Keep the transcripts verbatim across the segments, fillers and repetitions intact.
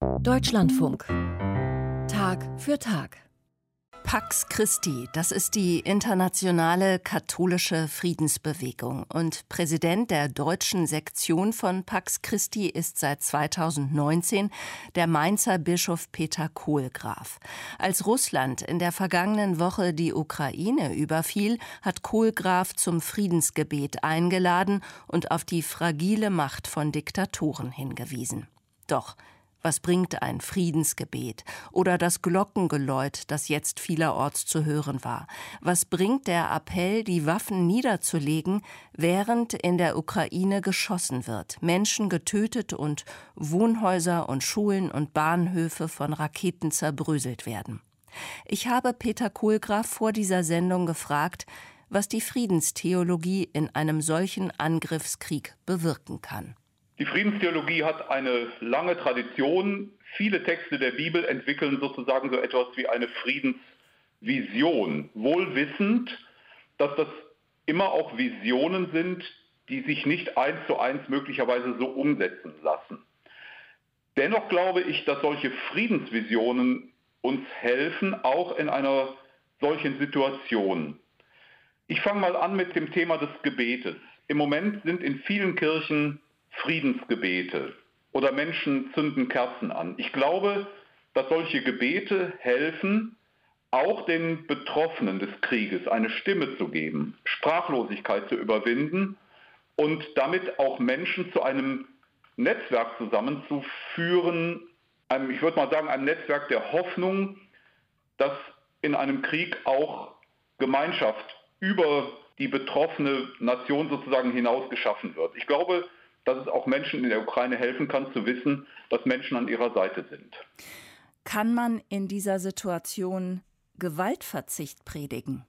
Deutschlandfunk. Tag für Tag. Pax Christi, das ist die internationale katholische Friedensbewegung. Und Präsident der deutschen Sektion von Pax Christi ist seit zweitausendneunzehn der Mainzer Bischof Peter Kohlgraf. Als Russland in der vergangenen Woche die Ukraine überfiel, hat Kohlgraf zum Friedensgebet eingeladen und auf die fragile Macht von Diktatoren hingewiesen. Doch was bringt ein Friedensgebet oder das Glockengeläut, das jetzt vielerorts zu hören war? Was bringt der Appell, die Waffen niederzulegen, während in der Ukraine geschossen wird, Menschen getötet und Wohnhäuser und Schulen und Bahnhöfe von Raketen zerbröselt werden? Ich habe Peter Kohlgraf vor dieser Sendung gefragt, was die Friedenstheologie in einem solchen Angriffskrieg bewirken kann. Die Friedenstheologie hat eine lange Tradition. Viele Texte der Bibel entwickeln sozusagen so etwas wie eine Friedensvision, wohl wissend, dass das immer auch Visionen sind, die sich nicht eins zu eins möglicherweise so umsetzen lassen. Dennoch glaube ich, dass solche Friedensvisionen uns helfen, auch in einer solchen Situation. Ich fange mal an mit dem Thema des Gebetes. Im Moment sind in vielen Kirchen Friedensgebete oder Menschen zünden Kerzen an. Ich glaube, dass solche Gebete helfen, auch den Betroffenen des Krieges eine Stimme zu geben, Sprachlosigkeit zu überwinden und damit auch Menschen zu einem Netzwerk zusammenzuführen, einem, ich würde mal sagen, einem Netzwerk der Hoffnung, dass in einem Krieg auch Gemeinschaft über die betroffene Nation sozusagen hinaus geschaffen wird. Ich glaube, dass es auch Menschen in der Ukraine helfen kann, zu wissen, dass Menschen an ihrer Seite sind. Kann man in dieser Situation Gewaltverzicht predigen?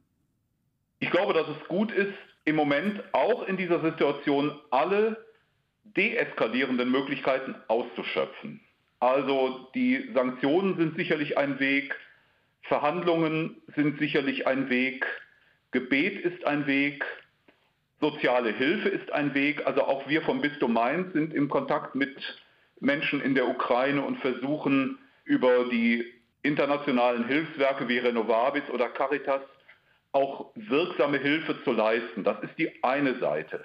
Ich glaube, dass es gut ist, im Moment auch in dieser Situation alle deeskalierenden Möglichkeiten auszuschöpfen. Also die Sanktionen sind sicherlich ein Weg, Verhandlungen sind sicherlich ein Weg, Gebet ist ein Weg, soziale Hilfe ist ein Weg. Also auch wir vom Bistum Mainz sind im Kontakt mit Menschen in der Ukraine und versuchen über die internationalen Hilfswerke wie Renovabis oder Caritas auch wirksame Hilfe zu leisten. Das ist die eine Seite.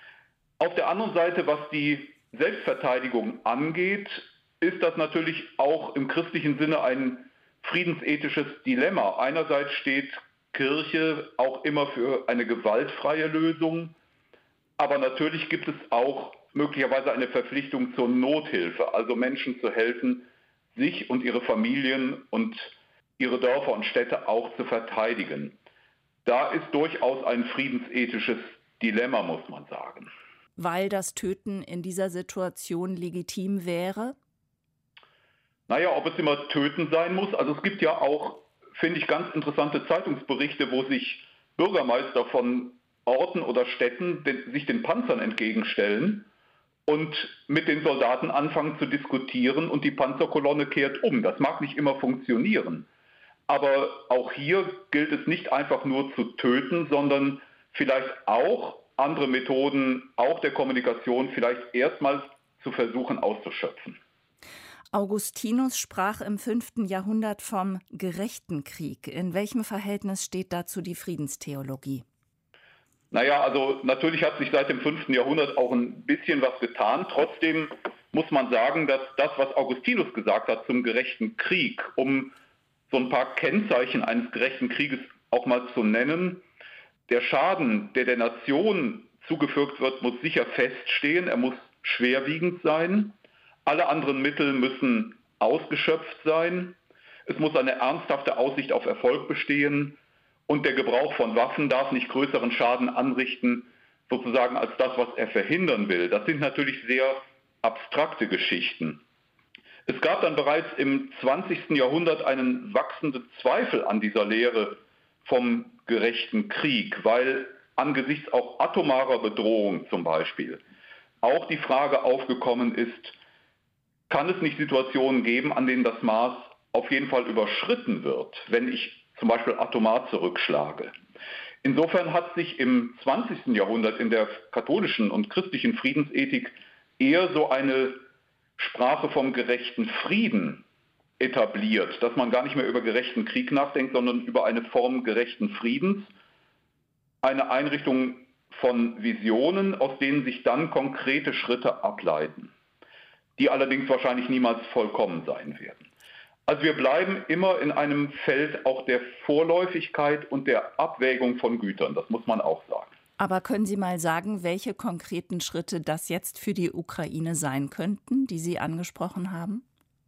Auf der anderen Seite, was die Selbstverteidigung angeht, ist das natürlich auch im christlichen Sinne ein friedensethisches Dilemma. Einerseits steht Kirche auch immer für eine gewaltfreie Lösung, aber natürlich gibt es auch möglicherweise eine Verpflichtung zur Nothilfe, also Menschen zu helfen, sich und ihre Familien und ihre Dörfer und Städte auch zu verteidigen. Da ist durchaus ein friedensethisches Dilemma, muss man sagen. Weil das Töten in dieser Situation legitim wäre? Naja, ob es immer Töten sein muss, also es gibt ja auch, finde ich, ganz interessante Zeitungsberichte, wo sich Bürgermeister von Orten oder Städten den, sich den Panzern entgegenstellen und mit den Soldaten anfangen zu diskutieren und die Panzerkolonne kehrt um. Das mag nicht immer funktionieren, aber auch hier gilt es nicht einfach nur zu töten, sondern vielleicht auch andere Methoden, auch der Kommunikation, vielleicht erstmals zu versuchen auszuschöpfen. Augustinus sprach im fünften Jahrhundert vom gerechten Krieg. In welchem Verhältnis steht dazu die Friedenstheologie? Naja, also natürlich hat sich seit dem fünften Jahrhundert auch ein bisschen was getan. Trotzdem muss man sagen, dass das, was Augustinus gesagt hat zum gerechten Krieg, um so ein paar Kennzeichen eines gerechten Krieges auch mal zu nennen, der Schaden, der der Nation zugefügt wird, muss sicher feststehen, er muss schwerwiegend sein. Alle anderen Mittel müssen ausgeschöpft sein. Es muss eine ernsthafte Aussicht auf Erfolg bestehen. Und der Gebrauch von Waffen darf nicht größeren Schaden anrichten, sozusagen als das, was er verhindern will. Das sind natürlich sehr abstrakte Geschichten. Es gab dann bereits im zwanzigsten Jahrhundert einen wachsenden Zweifel an dieser Lehre vom gerechten Krieg, weil angesichts auch atomarer Bedrohung zum Beispiel auch die Frage aufgekommen ist, kann es nicht Situationen geben, an denen das Maß auf jeden Fall überschritten wird, wenn ich zum Beispiel atomar zurückschlage. Insofern hat sich im zwanzigsten Jahrhundert in der katholischen und christlichen Friedensethik eher so eine Sprache vom gerechten Frieden etabliert, dass man gar nicht mehr über gerechten Krieg nachdenkt, sondern über eine Form gerechten Friedens, eine Einrichtung von Visionen, aus denen sich dann konkrete Schritte ableiten, die allerdings wahrscheinlich niemals vollkommen sein werden. Also wir bleiben immer in einem Feld auch der Vorläufigkeit und der Abwägung von Gütern, das muss man auch sagen. Aber können Sie mal sagen, welche konkreten Schritte das jetzt für die Ukraine sein könnten, die Sie angesprochen haben?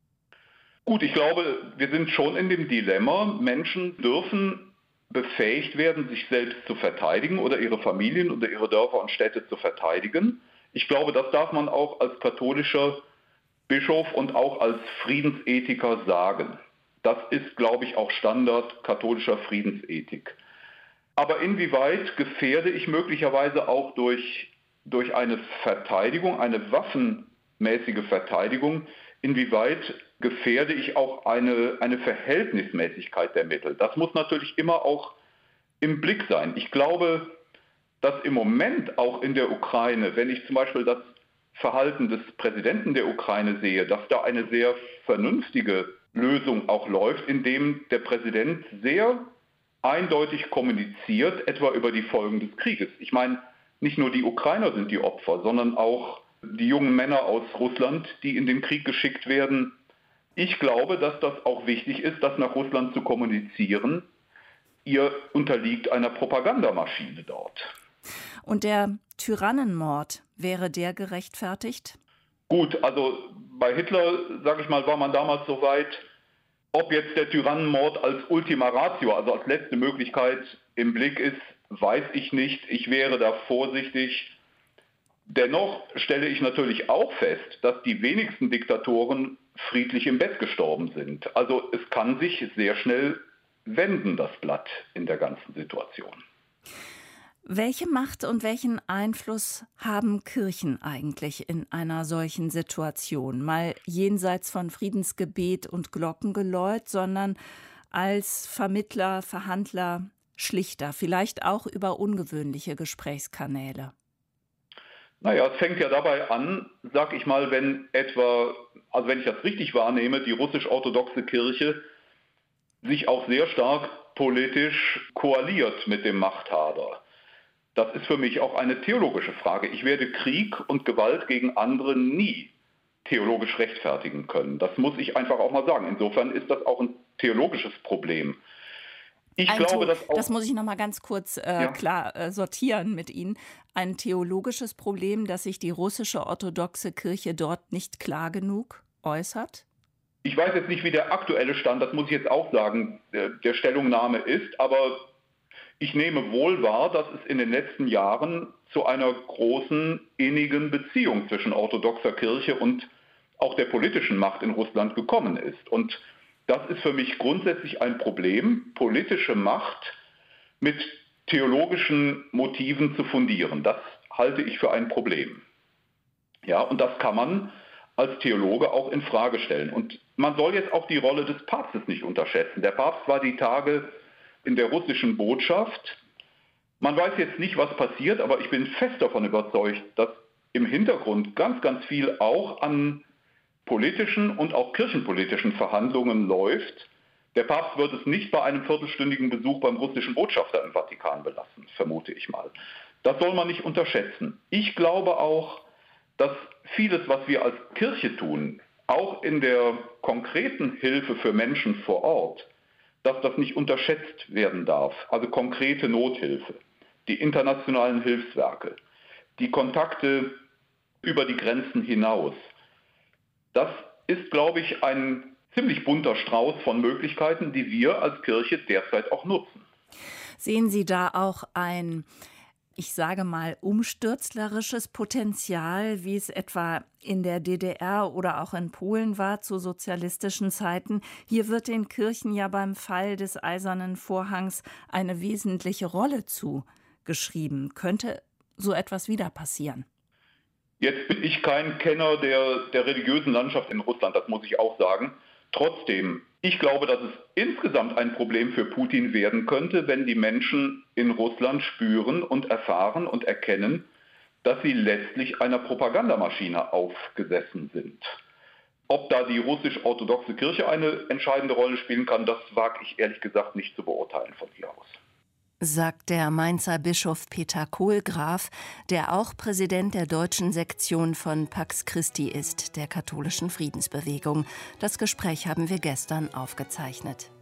Gut, ich glaube, wir sind schon in dem Dilemma, Menschen dürfen befähigt werden, sich selbst zu verteidigen oder ihre Familien oder ihre Dörfer und Städte zu verteidigen. Ich glaube, das darf man auch als katholischer Bischof und auch als Friedensethiker sagen. Das ist, glaube ich, auch Standard katholischer Friedensethik. Aber inwieweit gefährde ich möglicherweise auch durch, durch eine Verteidigung, eine waffenmäßige Verteidigung, inwieweit gefährde ich auch eine, eine Verhältnismäßigkeit der Mittel? Das muss natürlich immer auch im Blick sein. Ich glaube, dass im Moment auch in der Ukraine, wenn ich zum Beispiel das Verhalten des Präsidenten der Ukraine sehe, dass da eine sehr vernünftige Lösung auch läuft, indem der Präsident sehr eindeutig kommuniziert, etwa über die Folgen des Krieges. Ich meine, nicht nur die Ukrainer sind die Opfer, sondern auch die jungen Männer aus Russland, die in den Krieg geschickt werden. Ich glaube, dass das auch wichtig ist, das nach Russland zu kommunizieren. Ihr unterliegt einer Propagandamaschine dort. Und der Tyrannenmord, wäre der gerechtfertigt? Gut, also bei Hitler, sage ich mal, war man damals so weit, ob jetzt der Tyrannenmord als Ultima Ratio, also als letzte Möglichkeit im Blick ist, weiß ich nicht. Ich wäre da vorsichtig. Dennoch stelle ich natürlich auch fest, dass die wenigsten Diktatoren friedlich im Bett gestorben sind. Also es kann sich sehr schnell wenden, das Blatt in der ganzen Situation. Welche Macht und welchen Einfluss haben Kirchen eigentlich in einer solchen Situation? Mal jenseits von Friedensgebet und Glockengeläut, sondern als Vermittler, Verhandler, Schlichter, vielleicht auch über ungewöhnliche Gesprächskanäle. Naja, es fängt ja dabei an, sag ich mal, wenn etwa, also wenn ich das richtig wahrnehme, die russisch-orthodoxe Kirche sich auch sehr stark politisch koaliert mit dem Machthaber. Das ist für mich auch eine theologische Frage. Ich werde Krieg und Gewalt gegen andere nie theologisch rechtfertigen können. Das muss ich einfach auch mal sagen. Insofern ist das auch ein theologisches Problem. Ich Ein glaube, dass auch, das muss ich noch mal ganz kurz äh, ja. klar äh, sortieren mit Ihnen. Ein theologisches Problem, dass sich die russische orthodoxe Kirche dort nicht klar genug äußert? Ich weiß jetzt nicht, wie der aktuelle Stand, das muss ich jetzt auch sagen, der, der Stellungnahme ist, aber ich nehme wohl wahr, dass es in den letzten Jahren zu einer großen, innigen Beziehung zwischen orthodoxer Kirche und auch der politischen Macht in Russland gekommen ist. Und das ist für mich grundsätzlich ein Problem, politische Macht mit theologischen Motiven zu fundieren. Das halte ich für ein Problem. Ja, und das kann man als Theologe auch in Frage stellen. Und man soll jetzt auch die Rolle des Papstes nicht unterschätzen. Der Papst war die Tage in der russischen Botschaft. Man weiß jetzt nicht, was passiert, aber ich bin fest davon überzeugt, dass im Hintergrund ganz, ganz viel auch an politischen und auch kirchenpolitischen Verhandlungen läuft. Der Papst wird es nicht bei einem viertelstündigen Besuch beim russischen Botschafter im Vatikan belassen, vermute ich mal. Das soll man nicht unterschätzen. Ich glaube auch, dass vieles, was wir als Kirche tun, auch in der konkreten Hilfe für Menschen vor Ort, dass das nicht unterschätzt werden darf. Also konkrete Nothilfe, die internationalen Hilfswerke, die Kontakte über die Grenzen hinaus. Das ist, glaube ich, ein ziemlich bunter Strauß von Möglichkeiten, die wir als Kirche derzeit auch nutzen. Sehen Sie da auch ein, ich sage mal, umstürzlerisches Potenzial, wie es etwa in der D D R oder auch in Polen war zu sozialistischen Zeiten? Hier wird den Kirchen ja beim Fall des Eisernen Vorhangs eine wesentliche Rolle zugeschrieben. Könnte so etwas wieder passieren? Jetzt bin ich kein Kenner der, der religiösen Landschaft in Russland, das muss ich auch sagen. Trotzdem, ich glaube, dass es insgesamt ein Problem für Putin werden könnte, wenn die Menschen in Russland spüren und erfahren und erkennen, dass sie letztlich einer Propagandamaschine aufgesessen sind. Ob da die russisch-orthodoxe Kirche eine entscheidende Rolle spielen kann, das wage ich ehrlich gesagt nicht zu beurteilen von hier aus. Sagt der Mainzer Bischof Peter Kohlgraf, der auch Präsident der deutschen Sektion von Pax Christi ist, der katholischen Friedensbewegung. Das Gespräch haben wir gestern aufgezeichnet.